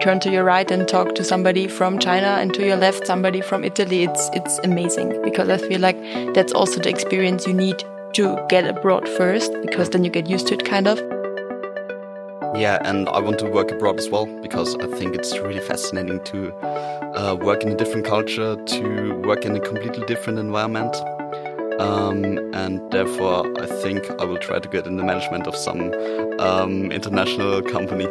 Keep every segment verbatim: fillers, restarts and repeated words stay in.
turn to your right and talk to somebody from China, and to your left somebody from Italy. It's it's amazing, because I feel like that's also the experience you need to get abroad first, because then you get used to it kind of. Yeah, and I want to work abroad as well, because I think it's really fascinating to uh, work in a different culture, to work in a completely different environment. Um, and therefore, I think I will try to get in the management of some um, international company.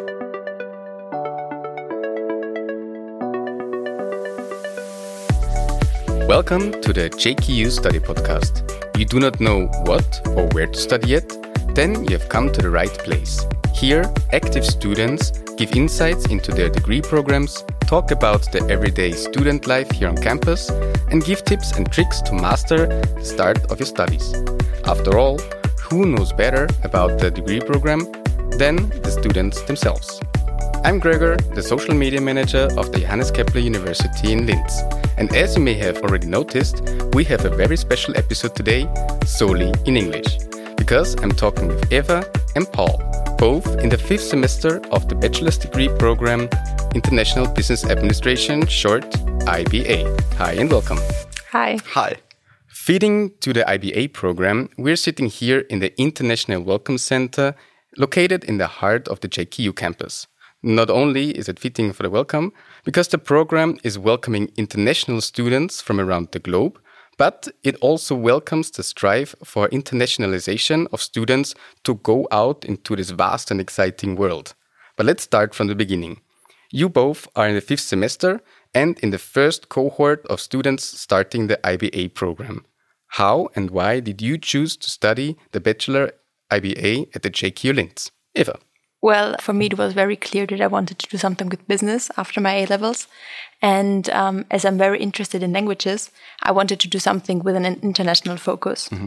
Welcome to the J K U Study Podcast. You do not know what or where to study yet? Then you have come to the right place. Here, active students give insights into their degree programs, talk about the everyday student life here on campus, and give tips and tricks to master the start of your studies. After all, who knows better about the degree program than the students themselves? I'm Gregor, the social media manager of the Johannes Kepler University in Linz. And as you may have already noticed, we have a very special episode today, solely in English. Because I'm talking with Eva and Paul, both in the fifth semester of the bachelor's degree program, International Business Administration, short I B A. Hi and welcome. Hi. Hi. Fitting to the I B A program, we're sitting here in the International Welcome Center, located in the heart of the J K U campus. Not only is it fitting for the welcome, because the program is welcoming international students from around the globe, but it also welcomes the strive for internationalization of students to go out into this vast and exciting world. But let's start from the beginning. You both are in the fifth semester and in the first cohort of students starting the I B A program. How and why did you choose to study the Bachelor I B A at the J K U Linz? Eva. Well, for me, it was very clear that I wanted to do something with business after my A-levels. And um, as I'm very interested in languages, I wanted to do something with an international focus. Mm-hmm.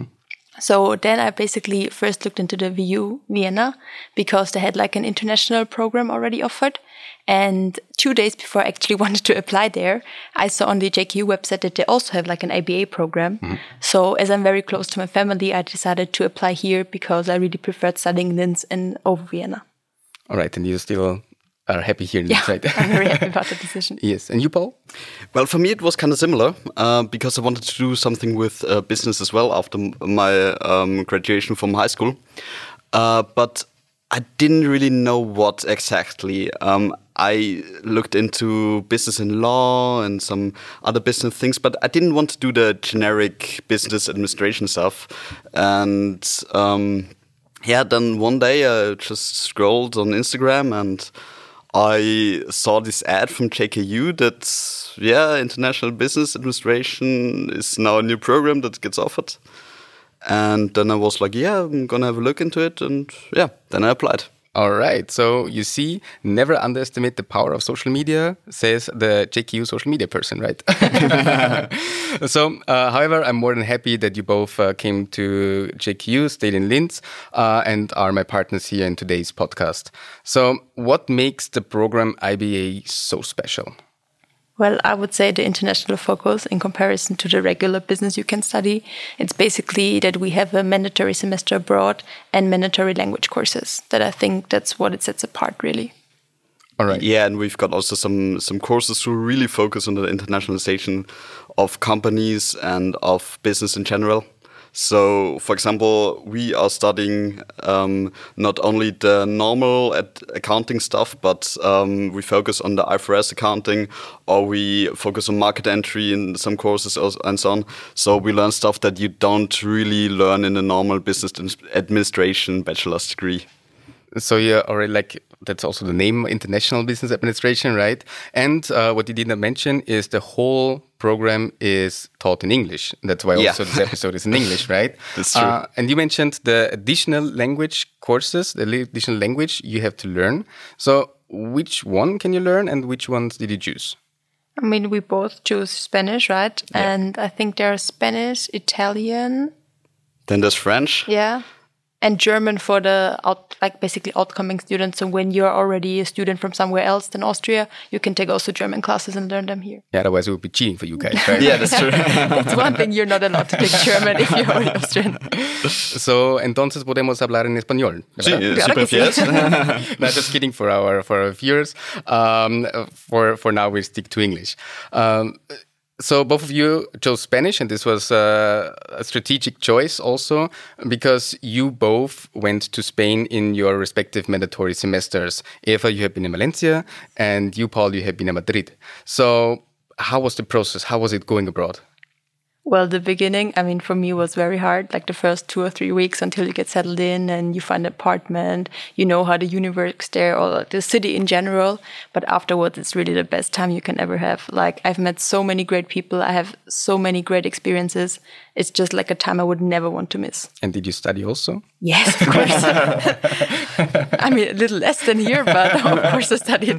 So then I basically first looked into the V U Vienna, because they had like an international program already offered. And two days before I actually wanted to apply there, I saw on the J K U website that they also have like an I B A program. Mm-hmm. So as I'm very close to my family, I decided to apply here because I really preferred studying Linz and over Vienna. All right, and you still are happy here in yeah, Linz, right? I'm very happy about the decision. Yes, and you, Paul? Well, for me it was kind of similar, uh, because I wanted to do something with uh, business as well after my um, graduation from high school. Uh, but I didn't really know what exactly. Um, I looked into business and law and some other business things, but I didn't want to do the generic business administration stuff. And um, yeah, then one day I just scrolled on Instagram and I saw this ad from J K U that, yeah, International Business Administration is now a new program that gets offered. And then I was like, yeah, I'm going to have a look into it. And yeah, then I applied. All right. So you see, never underestimate the power of social media, says the J K U social media person, right? So, uh, however, I'm more than happy that you both uh, came to J K U, stayed in Linz, uh, and are my partners here in today's podcast. So what makes the program I B A so special? Well, I would say the international focus in comparison to the regular business you can study. It's basically that we have a mandatory semester abroad and mandatory language courses. That I think that's what it sets apart, really. All right. Yeah, and we've got also some some courses who really focus on the internationalization of companies and of business in general. So, for example, we are studying um, not only the normal accounting stuff, but um, we focus on the I F R S accounting, or we focus on market entry in some courses and so on. So we learn stuff that you don't really learn in a normal business administration bachelor's degree. So you're already like, that's also the name, International Business Administration, right? And uh, what you did not mention is the whole program is taught in English. That's why also yeah. this episode is in English, right? That's true. Uh, and you mentioned the additional language courses, the additional language you have to learn. So which one can you learn and which ones did you choose? I mean, we both choose Spanish, right? Yeah. And I think there's Spanish, Italian. Then there's French. Yeah. and German for the out, like basically outcoming students. So when you're already a student from somewhere else than Austria, you can take also German classes and learn them here. Yeah, otherwise it would be cheating for you guys, right? Yeah, that's true. That's one thing, you're not allowed to take German if you're already Austrian. So, entonces podemos hablar en español. Sí, ¿verdad? sí, prefieres. No, just kidding for our for our viewers. Um, for for now, we stick to English. Um, So both of you chose Spanish, and this was uh, a strategic choice also because you both went to Spain in your respective mandatory semesters. Eva, you have been in Valencia, and you, Paul, you have been in Madrid. So how was the process? How was it going abroad? Well, the beginning, I mean, for me was very hard, like the first two or three weeks until you get settled in and you find an apartment, you know how the uni works there or the city in general. But afterwards, it's really the best time you can ever have. Like, I've met so many great people. I have so many great experiences. It's just like a time I would never want to miss. And did you study also? Yes, of course. I mean, a little less than here, but of course I studied.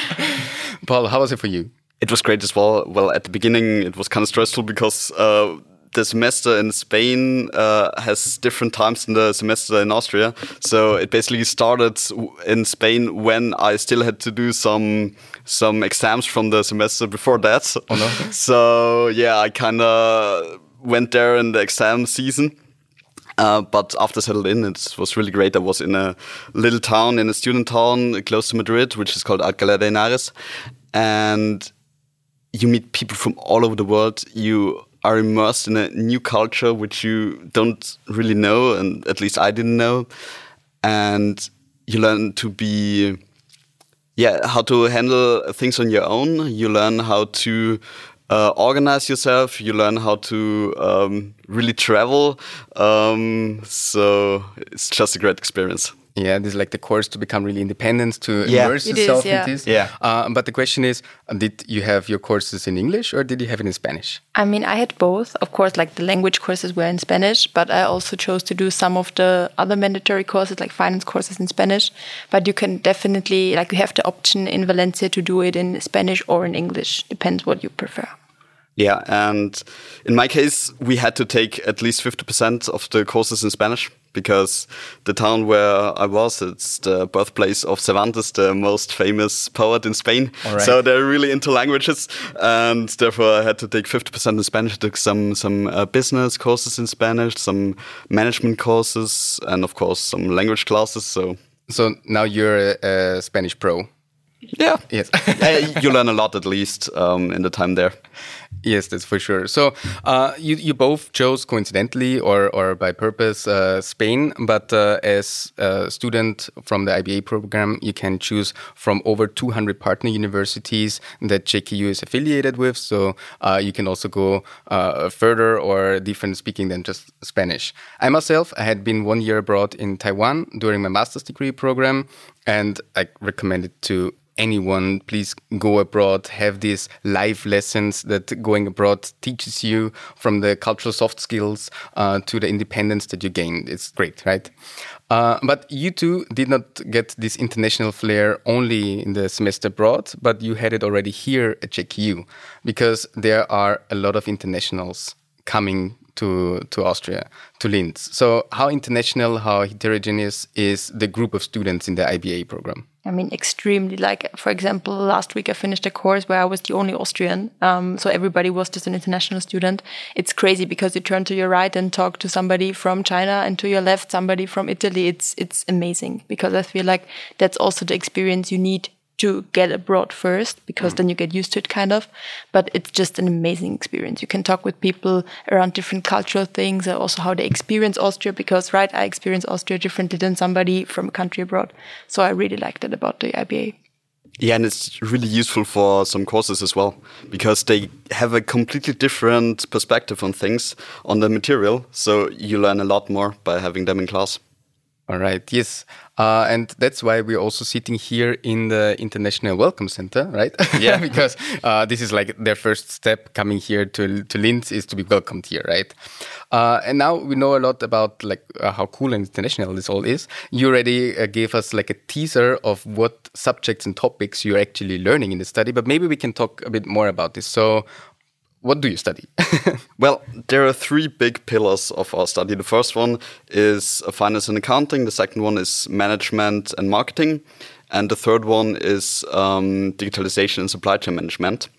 Paul, how was it for you? It was great as well. Well, at the beginning, it was kind of stressful because uh, the semester in Spain uh, has different times than the semester in Austria. So it basically started in Spain when I still had to do some some exams from the semester before that. Oh, no. So yeah, I kind of went there in the exam season. Uh, but after settled in, it was really great. I was in a little town, in a student town close to Madrid, which is called Alcalá de Henares. And you meet people from all over the world. You are immersed in a new culture, which you don't really know, and at least I didn't know. And you learn to be, yeah, how to handle things on your own. You learn how to uh, organize yourself. You learn how to um, really travel. Um, so it's just a great experience. Yeah, this is like the course to become really independent, to yeah. immerse it yourself is, yeah. in this. Yeah. Uh, but the question is, did you have your courses in English or did you have it in Spanish? I mean, I had both. Of course, like the language courses were in Spanish, but I also chose to do some of the other mandatory courses, like finance courses in Spanish. But you can definitely, like you have the option in Valencia to do it in Spanish or in English. Depends what you prefer. Yeah, and in my case, we had to take at least fifty percent of the courses in Spanish because the town where I was, it's the birthplace of Cervantes, the most famous poet in Spain. Right. So they're really into languages, and therefore I had to take fifty percent in Spanish. I took some some uh, business courses in Spanish, some management courses, and of course some language classes. So, so now you're a, a Spanish pro. Yeah. Yes. uh, you learn a lot, at least, um, in the time there. Yes, that's for sure. So uh, you you both chose coincidentally or or by purpose uh, Spain, but uh, as a student from the I B A program, you can choose from over two hundred partner universities that J K U is affiliated with. So uh, you can also go uh, further or different speaking than just Spanish. I myself, I had been one year abroad in Taiwan during my master's degree program, and I recommend it to anyone. Please go abroad, have these life lessons that going abroad teaches you, from the cultural soft skills uh, to the independence that you gain. It's great, right? Uh, but you two did not get this international flair only in the semester abroad, but you had it already here at J K U, because there are a lot of internationals coming to to Austria, to Linz. So how international, how heterogeneous is the group of students in the I B A program? I mean, extremely. Like, for example, last week I finished a course where I was the only Austrian. Um, so everybody was just an international student. It's crazy because you turn to your right and talk to somebody from China, and to your left, somebody from Italy. It's it's amazing, because I feel like that's also the experience you need to get abroad first, because mm. then you get used to it kind of. But it's just an amazing experience. You can talk with people around different cultural things, and also how they experience Austria, because, right, I experience Austria differently than somebody from a country abroad. So I really like that about the I B A. Yeah, and it's really useful for some courses as well, because they have a completely different perspective on things, on the material. So you learn a lot more by having them in class. All right, yes. Uh, and that's why we're also sitting here in the International Welcome Center, right? Yeah. Because uh, this is like their first step coming here to to Linz, is to be welcomed here, right? Uh, and now we know a lot about like uh, how cool and international this all is. You already uh, gave us like a teaser of what subjects and topics you're actually learning in the study, but maybe we can talk a bit more about this. So what do you study? Well, there are three big pillars of our study. The first one is finance and accounting. The second one is management and marketing. And the third one is um, digitalization and supply chain management.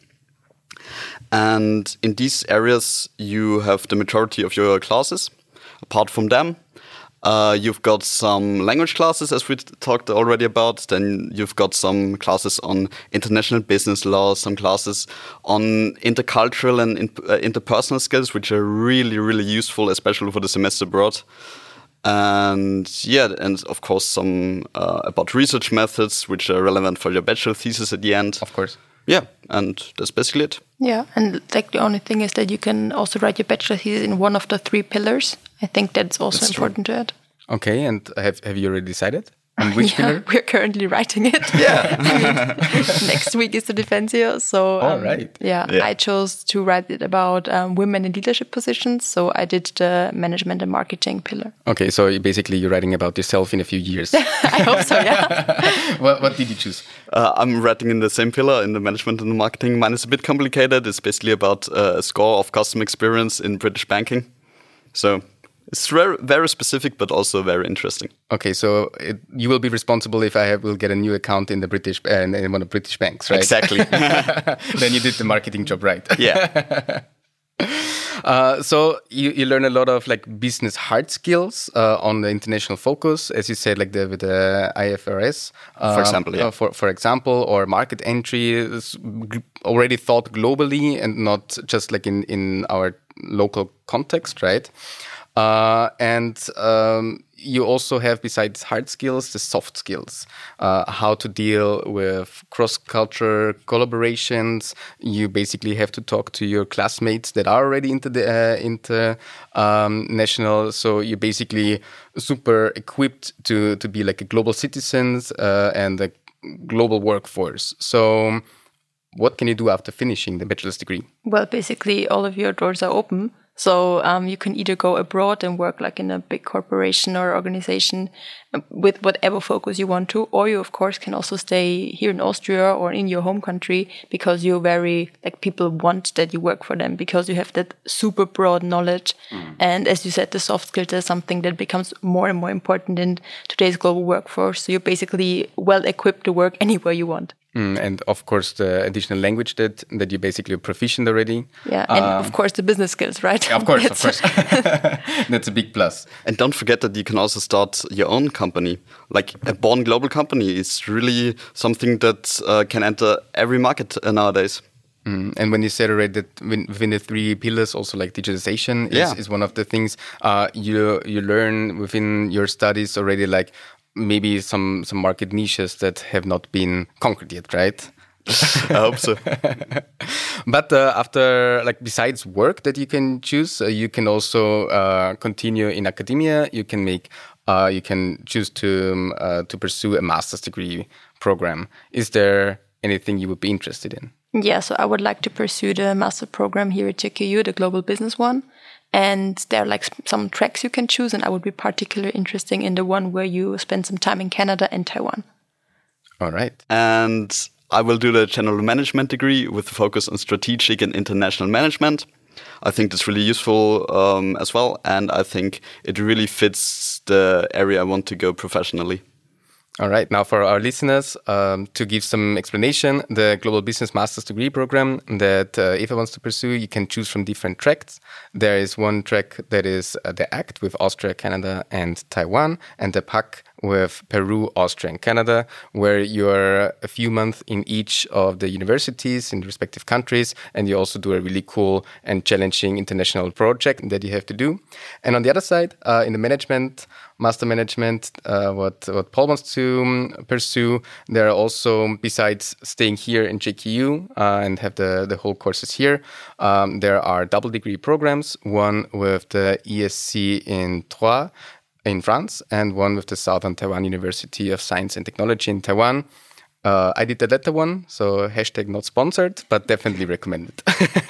And in these areas, you have the majority of your classes. Apart from them, uh, you've got some language classes, as we talked already about. Then you've got some classes on international business law, some classes on intercultural and in, uh, interpersonal skills, which are really, really useful, especially for the semester abroad. And yeah, and of course some uh, about research methods, which are relevant for your bachelor thesis at the end. Of course. Yeah, and that's basically it. Yeah, and like the only thing is that you can also write your bachelor thesis in one of the three pillars. I think that's also that's important true. to add. Okay, and have have you already decided on which yeah, pillar? We're currently writing it. Yeah. I mean, next week is the Defensio, so um, All right. yeah, yeah, I chose to write it about um, women in leadership positions. So I did the management and marketing pillar. Okay, so basically you're writing about yourself in a few years. I hope so. Yeah. what, what did you choose? Uh, I'm writing in the same pillar, in the management and the marketing. Mine is a bit complicated. It's basically about uh, a score of customer experience in British banking. So it's very, very specific, but also very interesting. Okay, so it, you will be responsible if I have, will get a new account in the British uh, in one of the British banks, right? Exactly. Then you did the marketing job right. Yeah. Uh, so you, you learn a lot of like business hard skills uh, on the international focus, as you said, like the with the I F R S, uh, for example, yeah. Uh, for for example, or market entry is already thought globally and not just like in in our local context, right? Uh, and um, you also have, besides hard skills, the soft skills, uh, how to deal with cross-cultural collaborations. You basically have to talk to your classmates that are already into the uh, into um, national. So you're basically super equipped to to be like a global citizens uh, and a global workforce. So what can you do after finishing the bachelor's degree? Well, basically, all of your doors are open. So um, you can either go abroad and work like in a big corporation or organization with whatever focus you want to, or you, of course, can also stay here in Austria or in your home country because you're very, like, people want that you work for them because you have that super broad knowledge. Mm. And as you said, the soft skills are something that becomes more and more important in today's global workforce. So you're basically well equipped to work anywhere you want. Mm, and of course, the additional language that that you're basically proficient already. Yeah, and um, of course, the business skills, right? Yeah, of course, of course. That's a big plus. And don't forget that you can also start your own company. Like a born global company is really something that uh, can enter every market uh, nowadays. Mm. And when you said already that within the three pillars, also like digitalization is, yeah. is one of the things uh, you you learn within your studies already, like maybe some some market niches that have not been conquered yet, right? I hope so. But uh, after, like, besides work that you can choose, uh, you can also uh, continue in academia. You can make, uh, you can choose to um, uh, to pursue a master's degree program. Is there anything you would be interested in? Yeah, so I would like to pursue the master program here at J K U, the global business one. And there are like some tracks you can choose, and I would be particularly interested in the one where you spend some time in Canada and Taiwan. All right. And I will do the general management degree with a focus on strategic and international management. I think that's really useful um, as well, and I think it really fits the area I want to go professionally. All right. Now, for our listeners, um, to give some explanation, the Global Business Master's Degree program that uh, Eva wants to pursue, you can choose from different tracks. There is one track that is uh, the A C T with Austria, Canada, and Taiwan, and the P A C with Peru, Austria, and Canada, where you're a few months in each of the universities in the respective countries, and you also do a really cool and challenging international project that you have to do. And on the other side, uh, in the management, master management, uh, what, what Paul wants to um, pursue, there are also, besides staying here in J K U uh, and have the, the whole courses here, um, there are double degree programs, one with the E S C in Troyes, in France, and one with the Southern Taiwan University of Science and Technology in Taiwan. Uh, I did the latter one, so hashtag not sponsored, but definitely recommended.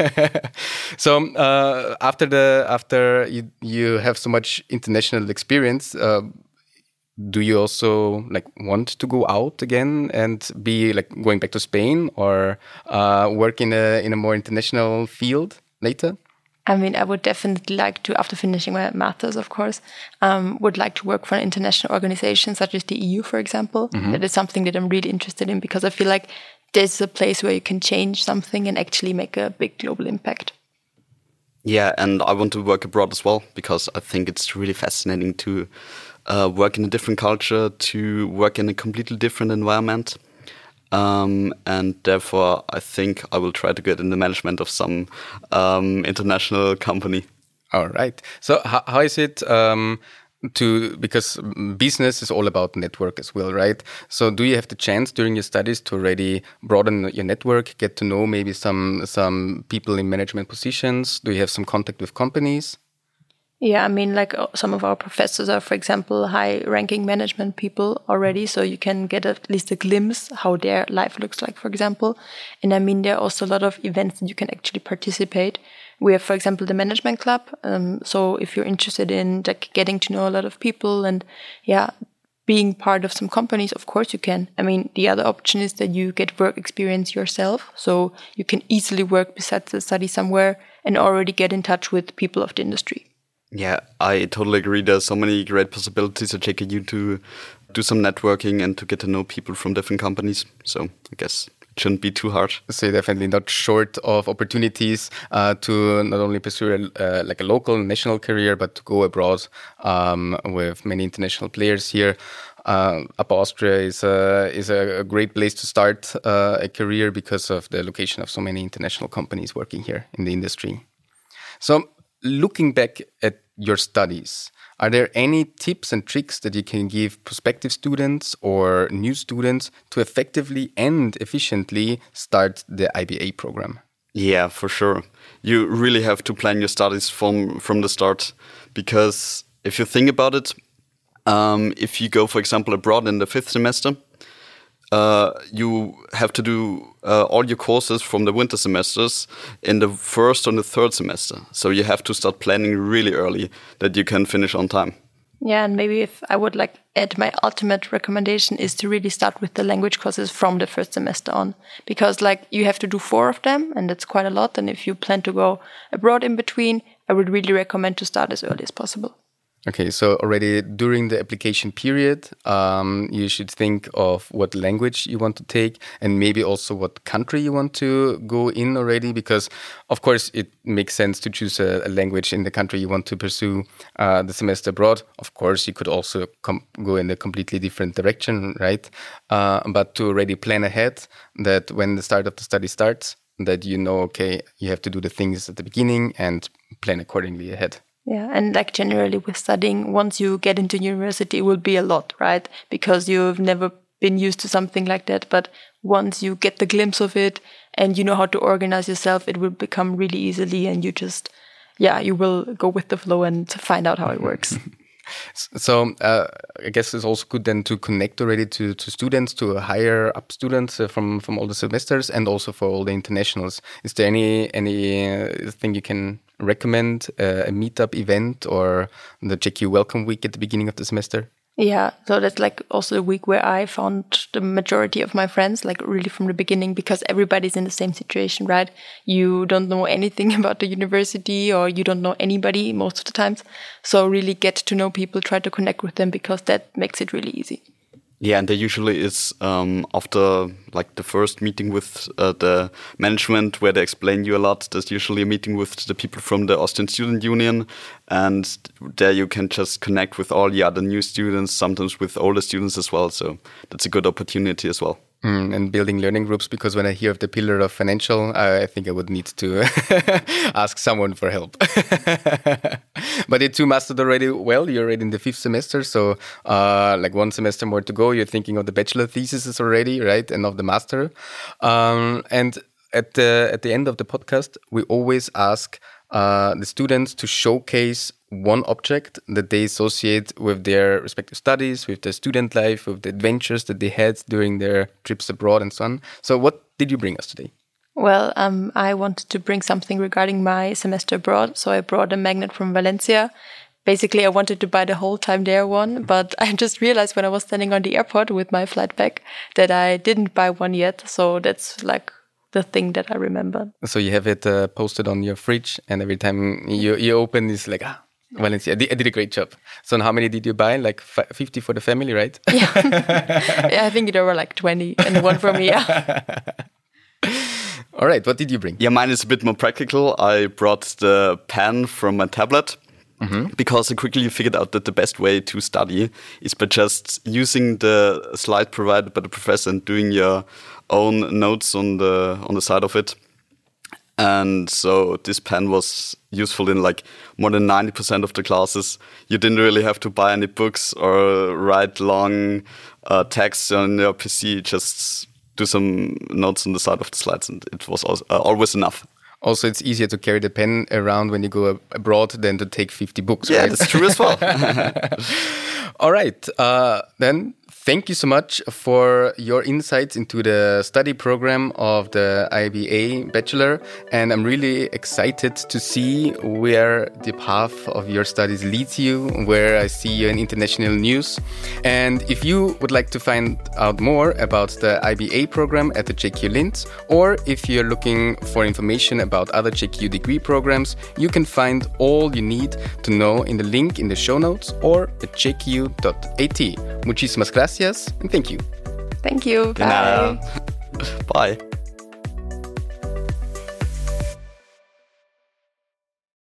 So uh, after the after you, you have so much international experience, uh, do you also like want to go out again and be like going back to Spain or uh, work in a in a more international field later? I mean, I would definitely like to, after finishing my master's, of course, um, would like to work for an international organization such as the E U, for example. Mm-hmm. That is something that I'm really interested in because I feel like there's a place where you can change something and actually make a big global impact. Yeah, and I want to work abroad as well because I think it's really fascinating to uh, work in a different culture, to work in a completely different environment. Um, and therefore, I think I will try to get in the management of some um, international company. All right. So how, how is it um, to, because business is all about network as well, right? So do you have the chance during your studies to already broaden your network, get to know maybe some some people in management positions? Do you have some contact with companies? Yeah, I mean, like some of our professors are, for example, high-ranking management people already, so you can get at least a glimpse how their life looks like, for example. And I mean, there are also a lot of events that you can actually participate. We have, for example, the management club. Um, so if you're interested in like getting to know a lot of people and yeah, being part of some companies, of course you can. I mean, the other option is that you get work experience yourself, so you can easily work besides the study somewhere and already get in touch with people of the industry. Yeah, I totally agree. There's so many great possibilities at J K U to do some networking and to get to know people from different companies. So I guess it shouldn't be too hard. So you're definitely not short of opportunities uh, to not only pursue a, uh, like a local, national career, but to go abroad um, with many international players here. Uh, Upper Austria is a, is a great place to start uh, a career because of the location of so many international companies working here in the industry. So looking back at your studies, are there any tips and tricks that you can give prospective students or new students to effectively and efficiently start the I B A program? Yeah, for sure. You really have to plan your studies from, from the start because if you think about it, um, if you go, for example, abroad in the fifth semester, Uh, you have to do uh, all your courses from the winter semesters in the first or the third semester. So you have to start planning really early that you can finish on time. Yeah, and maybe if I would like add, my ultimate recommendation is to really start with the language courses from the first semester on. Because like you have to do four of them and that's quite a lot. And if you plan to go abroad in between, I would really recommend to start as early as possible. Okay, so already during the application period, um, you should think of what language you want to take and maybe also what country you want to go in already, because of course it makes sense to choose a, a language in the country you want to pursue uh, the semester abroad. Of course, you could also com- go in a completely different direction, right? Uh, but to already plan ahead that when the start of the study starts, that you know, okay, you have to do the things at the beginning and plan accordingly ahead. Yeah, and like generally with studying, once you get into university, it will be a lot, right? Because you've never been used to something like that. But once you get the glimpse of it and you know how to organize yourself, it will become really easily and you just, yeah, you will go with the flow and find out how it works. So uh, I guess it's also good then to connect already to, to students, to higher up students uh, from, from all the semesters and also for all the internationals. Is there any any uh, thing you can recommend, uh, a meetup event or the J K U Welcome Week at the beginning of the semester? Yeah, so that's like also a week where I found the majority of my friends, like really from the beginning, because everybody's in the same situation, right? You don't know anything about the university or you don't know anybody most of the times. So really get to know people, try to connect with them because that makes it really easy. Yeah, and there usually is um, after like the first meeting with uh, the management where they explain you a lot, there's usually a meeting with the people from the Austrian Student Union, and there you can just connect with all the other new students, sometimes with older students as well. So that's a good opportunity as well. Mm, and building learning groups, because when I hear of the pillar of financial, uh, I think I would need to ask someone for help. But you two mastered already well. You're already in the fifth semester, so uh, like one semester more to go. You're thinking of the bachelor theses already, right, and of the master. Um, and at the at the end of the podcast, we always ask uh, the students to showcase one object that they associate with their respective studies, with their student life, with the adventures that they had during their trips abroad and so on. So what did you bring us today? Well, um, I wanted to bring something regarding my semester abroad. So I brought a magnet from Valencia basically, I wanted to buy the whole time there one, but I just realized when I was standing on the airport with my flight bag that I didn't buy one yet. So that's like the thing that I remember. So you have it uh, posted on your fridge, and every time you you open, it's like, ah, Valencia, I did, I did a great job. So how many did you buy? Like fifty for the family, right? Yeah, yeah, I think there were like twenty and one for me. Yeah. All right, what did you bring? Yeah, mine is a bit more practical. I brought the pen from my tablet. Mm-hmm. Because I quickly figured out that the best way to study is by just using the slide provided by the professor and doing your own notes on the on the side of it. And so this pen was useful in like more than ninety percent of the classes. You didn't really have to buy any books or write long uh, texts on your P C. Just do some notes on the side of the slides, and it was also, uh, always enough. Also, it's easier to carry the pen around when you go abroad than to take fifty books, yeah, right? that's true as well. All right. Uh, then thank you so much for your insights into the study program of the I B A Bachelor. And I'm really excited to see where the path of your studies leads you, where I see you in international news. And if you would like to find out more about the I B A program at the J K U Linz, or if you're looking for information about other J K U degree programs, you can find all you need to know in the link in the show notes or at j k u dot a t. Muchísimas gracias and thank you. Thank you. Bye. Bye.